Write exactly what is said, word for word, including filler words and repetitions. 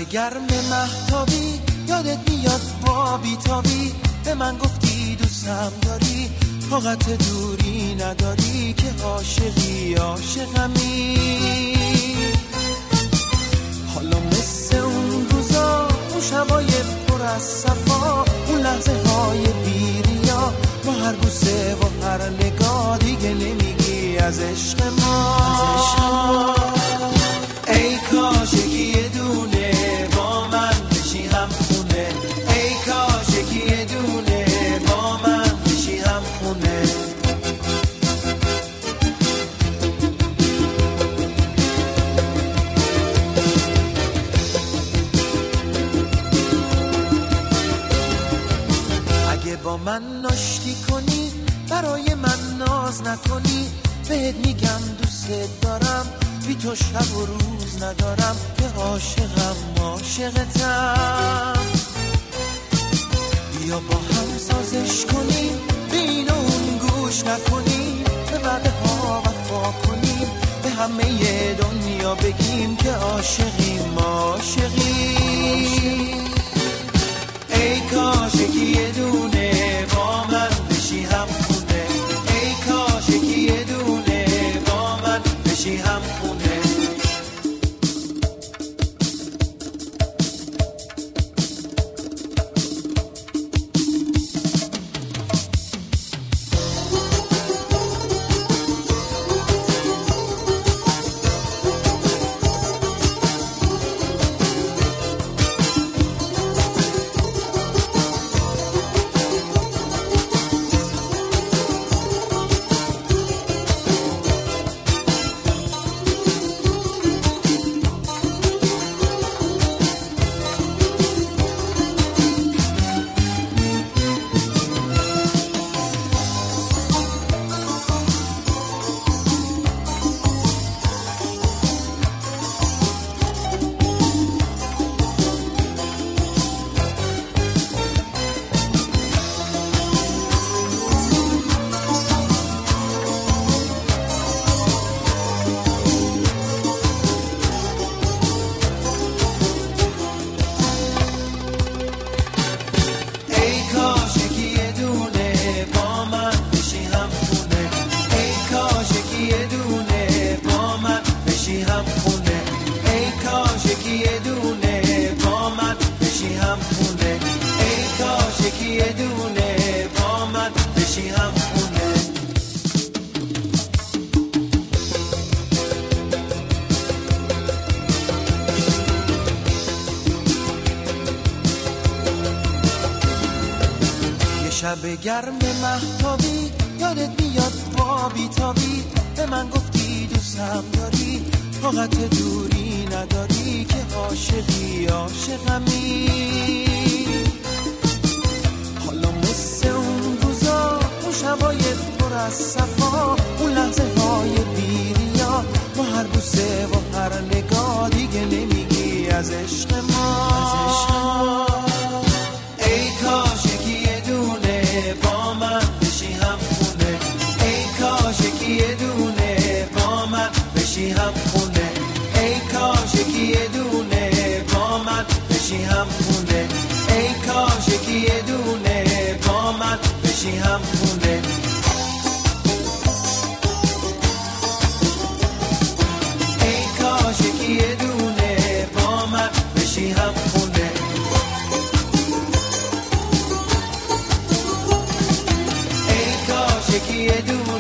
گرم مهتابی یادت میاد با بیتابی به من گفتی دوستم داری، طاقت دوری نداری که عاشقی عاشقمی. حالا مثل اون روزا، اون شبای پر از صفا، اون لحظه های بیریا، با هر بوسه و هر نگاه دیگه نمیگی از عشق ما. ای کاش یکی دونه با من بشی هم خونه، ای کاش یکی دونه با من بشی هم خونه. اگه با من ناشتی کنی، برای من ناز نکنی، بهت میگم دوست دارم، بی تو شب و روز ندارم، که عاشقم عاشقتم. بیا با هم سازش کنیم، به این و اون گوش نکنیم، به وعده ها وفا کنیم، به همه دنیا بگیم که عاشقیم عاشقیم. ای کاش یکی دونه با من بشی هم خونه، ای کاش یکی دونه با من بشی هم خونه. شب گرم مهتابی یادت میاد با بیتابی، به من گفتی دوستم داری، طاقت دوری نداری، که عاشقی عاشقمی. حالا مثل اون روزا، اون شبای پر از صفا، اون لحظه های بیریا، با هر بوسه و هر نگاه دیگه نمیگی از عشق ما. ای کاش یکی دونه با من بشی هم خونه، ای کاش یکی دونه با من بشی هم خونه، ای کاش یکی دونه با من بشی هم خونه، ای کاش یکی دونه با من بشی هم خونه. ای کاش یکی دونه با من بشی هم خونه. یکی دونه